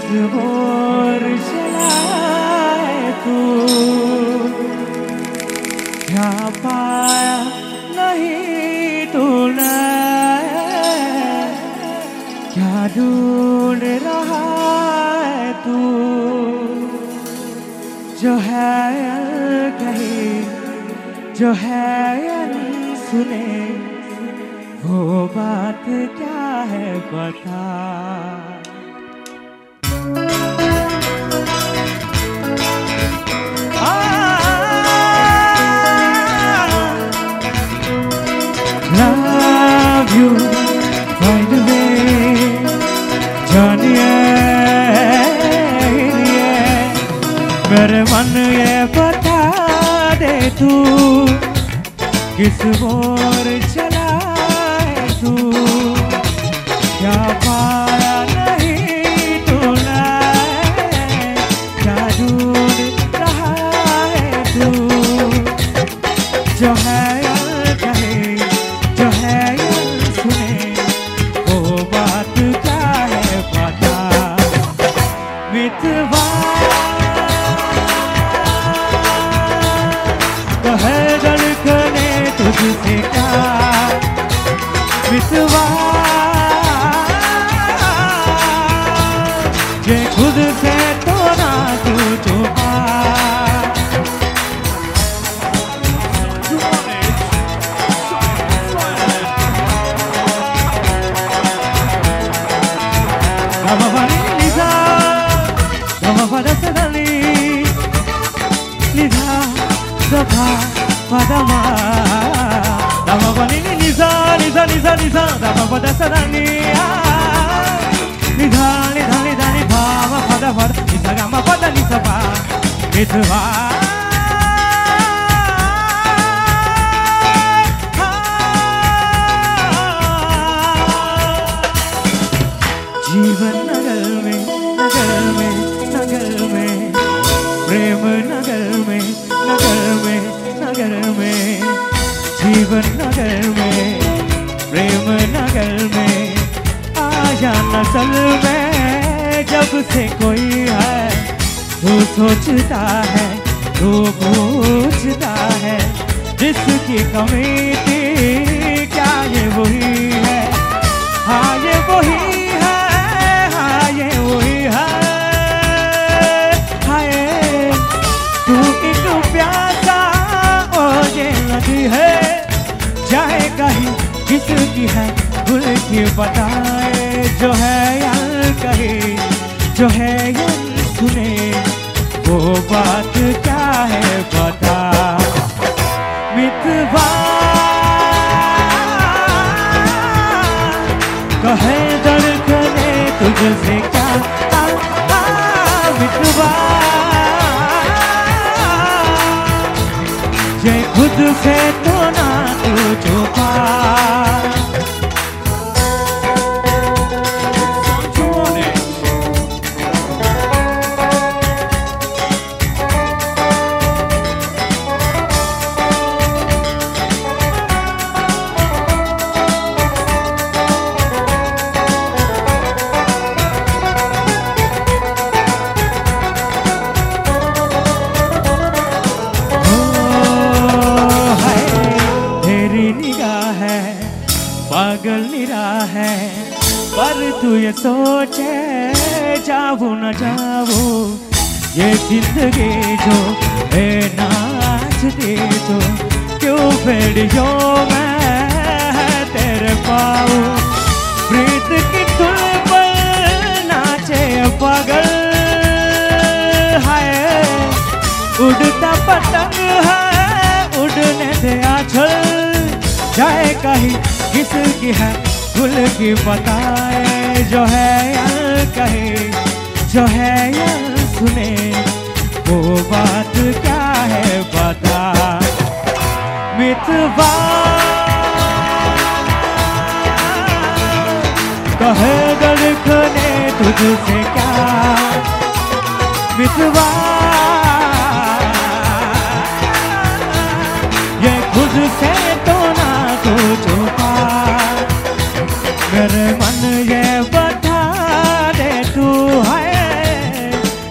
ओर चला है तू, क्या पाया नहीं तूने, क्या ढूंढ रहा है तू, जो है कहे जो है सुने, वो बात क्या है बता। Love you, find a way, जानिए मेरे मन ये बता दे तू, किस ओर चला है तू, क्या पाया नहीं तूने, क्या ढूंढ रहा है तू, जो है कहे जो है सुने, वो बात क्या है बता। मितवा कहे धड़कने तुझसे क्या, मितवा ये खुद से तो ना तू छुपा। Padama, dama bani niza niza niza niza, dama pada sadani, niza niza niza niza, ma pada pada, niza gama pada niza pa, mitwa. जीवन नगर में नगर में नगर में, प्रेम नगर में नगर में नगर में, जीवन नगर में प्रेम नगर में, आजा नस्ल में जब से कोई है, तू सोचता है तू पूछता है, जिसकी कमी थी क्या ये वही है, हाँ ये वही है, हाँ ये वही है, हाय तू एक प्यासा ये नदी है, चाहे कहीं किसकी है भूल की बताए, जो है यार कहे जो है यार सुने, वो बात क्या है बता। मितवा कहे धड़कने तुझसे क्या, मितवा ये खुद से तो ना तू छुपा। पागल निरा है पर तू ये सोचे जाऊँ न जाऊँ, ये जिंदगी जो है नाचती तो क्यों फेड़ियों में तेरे पाऊँ, प्रीत की धुन पर नाचे पागल है, उड़ता पतंग है उड़ने दे आंचल, चाहे कहीं किसकी है गुल की बताए, जो है यार कहे जो है यार सुने, वो बात क्या है बता। मितवा कहे धड़कने तुझसे क्या, मितवा ये खुद से तो ना तू छुपा, मेरे मन ये बता दे तू है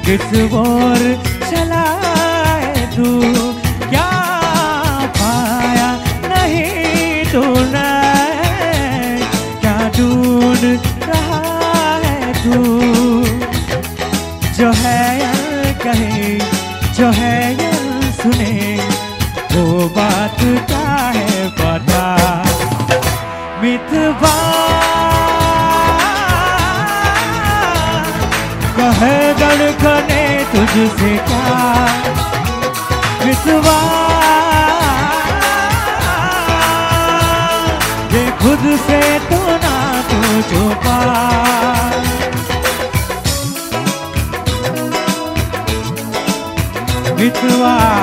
किस ओर चला है तू, क्या पाया नहीं तूने, क्या ढूंढ रहा है तू। जो है या कहे, जो है या सुने, वो बात क्या है बता। मितवा कहे धड़कने तुझसे क्या, मितवा ये खुद से तो ना तो छुपा। मितवा